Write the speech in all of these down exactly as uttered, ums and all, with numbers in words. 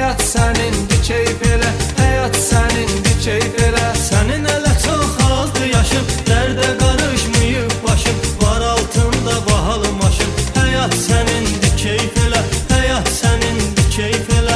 həyat sənindir, keyf elə. Həyat sənindir, keyf elə. Sənin elə çox azdı yaşım, dərdə qarışmayıb başım. Var altında bahalı maşın, həyat sənindir, keyf elə. Həyat sənindir, keyf elə.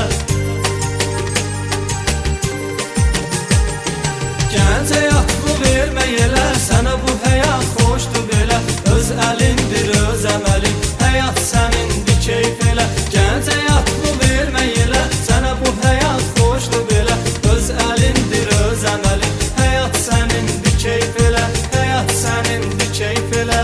Gəncə yatlı vermək elə, sənə bu həyat xoşdur belə. Öz əlindir, öz əməlin, həyat sənindir, keyf elə. Gəncə yatlı vermək elə, sənə bu həyat xoşdur belə. Öz əlindir, öz əməlin, həyat sənindir, keyf elə. Həyat sənindir, keyf elə.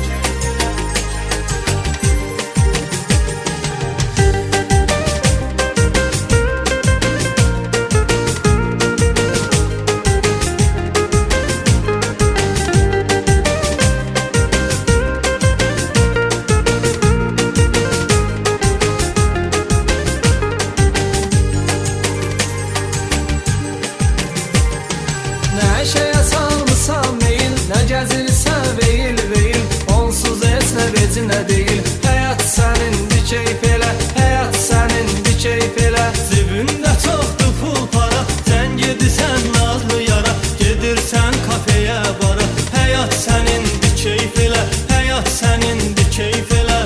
Nə şeyə salmısan meyil, nə gəzirsən veyil veyil. Onsuz heç nə vecinə deyil. Həyat sənindir, keyf elə. Həyat sənindir, keyf elə. Cibində çoxdur pul para, sən gedirsən nazlı yara. Gedirsən kafeyə bara, həyat sənindir, keyf elə. Həyat sənindir, keyf elə.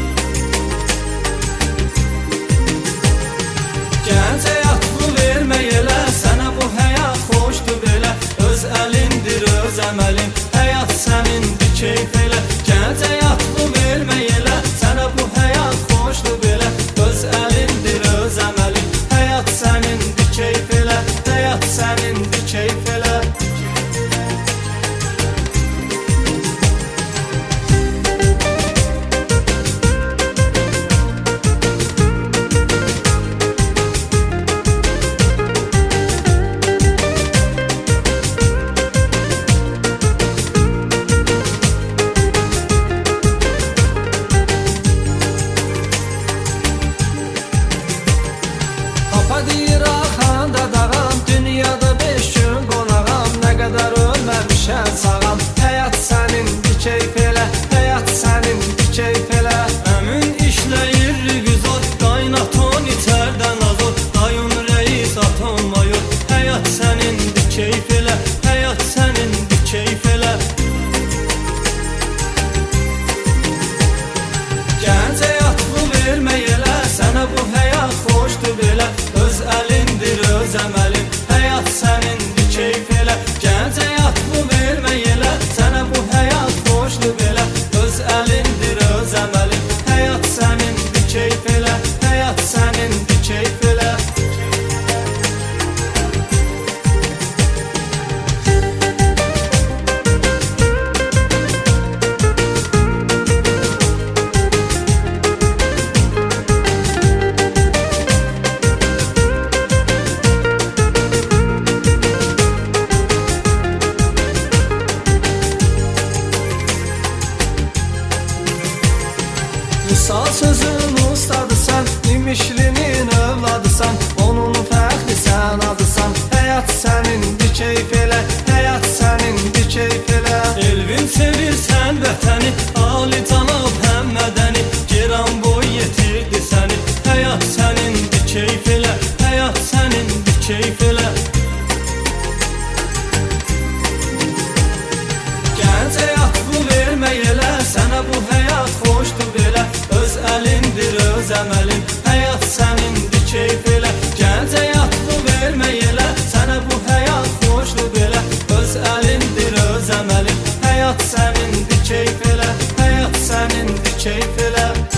Gəncə yatlı vermək elə, sənə bu həyat xoşdur belə. Öz əlindir, öz əməlin, həyat sənindir, keyf elə. Gəncə yatlı vermək elə, sənə bu həyat xoşdur belə. Öz əlindir, öz əməlin, həyat sənindir, keyf elə. Həyat sənindir, keyf elə. Papa deyir axanda dağam, dünyada beş gün qonağam. Nə qədər ölməmişəm sağam, həyat sənindir, keyf elə. Həyat sənindir, keyf elə. Əmin işləyir rivizor, qaynaton içərdən azor. Dayın rəis, aton mayor, həyat sənindir, keyf elə. Həyat sənindir, keyf elə. Gəncə yatlı vermək elə, sənə bu həyat xoşdur belə. Öz əlindir, öz əməlin, həyat sənindir, keyf elə. Gəncə yatlı vermək elə, sənə bu həyat xoşdur belə. Öz əlindir, öz əməlin, həyat sənindir, keyf elə. Həyat sənindir, keyf elə. Misal sözün ustadısan, imişlinin övladısan. Onun fəxri sən adısan, həyat sənindir, keyf elə. Həyat sənindir, keyf elə. Elvin sevirsən vətəni, ali cənab həm mədəni. Geran boy yetirdi səni, həyat sənindir, keyf elə. Həyat sənindir, keyf elə. Gəncə yatlı vermək elə, sənə bu həyat xoşdur belə. Öz əlindir, öz əməlin, həyat sənindir, keyf elə. Gəncə yatlı vermək elə, sənə bu həyat xoşdur belə. Öz əlindir, öz əməlin, həyat sənindir, keyf elə. Həyat sənindir, keyf elə.